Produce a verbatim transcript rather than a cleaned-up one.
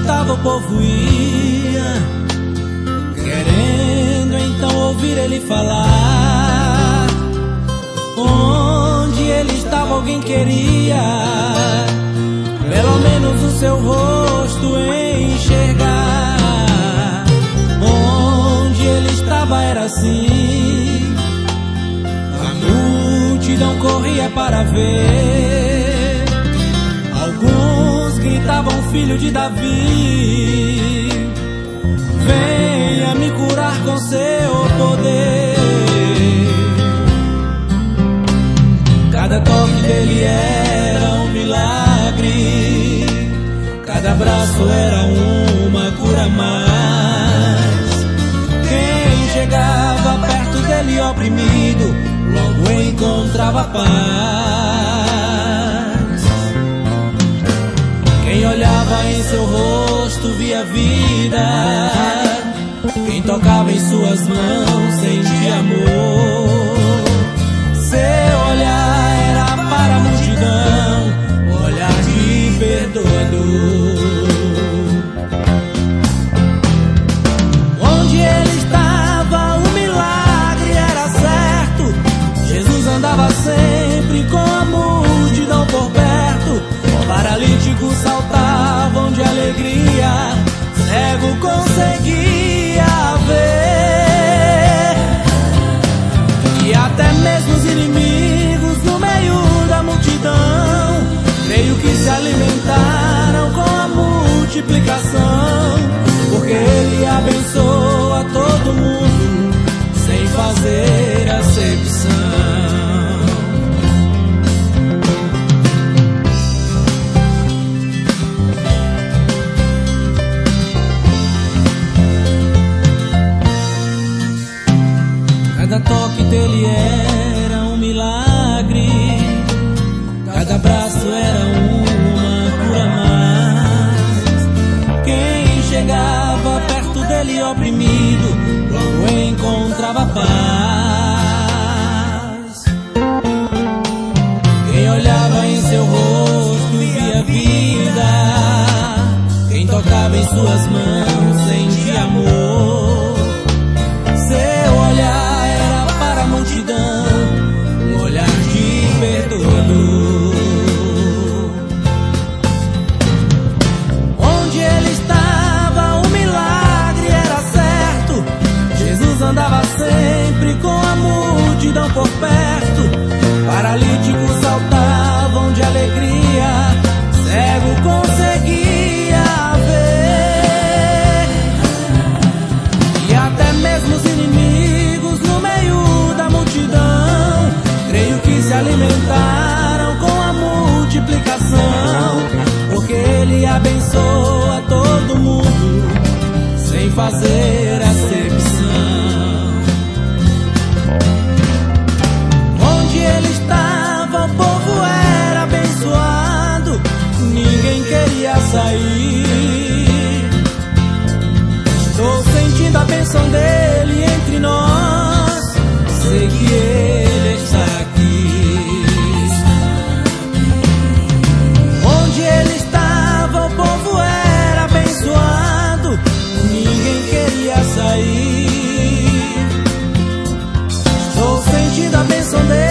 estava o povo ia, querendo então ouvir ele falar. Onde ele estava alguém queria, pelo menos o seu rosto enxergar. Onde ele estava era assim, a multidão corria para ver. Alguns gritavam: filho de Davi, venha me curar com seu poder. Cada toque dele era um milagre, cada abraço era uma cura a mais. Quem chegava perto dele oprimido, logo encontrava paz. Quem olhava em seu rosto via vida, quem tocava em suas mãos sentia amor. Seu olhar era para a multidão, um olhar de perdoador. Onde ele estava, o milagre era certo. Jesus andava sempre com a multidão por perto. Paralíticos saltavam de alegria, cego conseguia ver. E até mesmo os inimigos no meio da multidão, creio que se alimentaram com a multiplicação, porque ele abençoa todo mundo sem fazer acepção. Cada toque dele era um milagre, cada abraço era uma cura a mais. Quem chegava perto dele oprimido, logo encontrava paz. Quem olhava em seu rosto via vida, quem tocava em suas mãos sentia amor. Seu olhar a multidão, um olhar de perdoador. Onde ele estava, o milagre era certo. Jesus andava sempre com a multidão por perto. Paralíticos saltavam de alegria, cego conseguia ver. E até mesmo os inimigos no meio da multidão, creio que se alimentaram com a multiplicação, porque ele abençoa todo mundo sem fazer acepção. Onde ele estava, o povo era abençoado, ninguém queria sair. Estou sentindo a bênção dele entre nós, sei que ele está aqui. Onde ele estava, o povo era abençoado, ninguém queria sair. Estou sentindo a bênção dele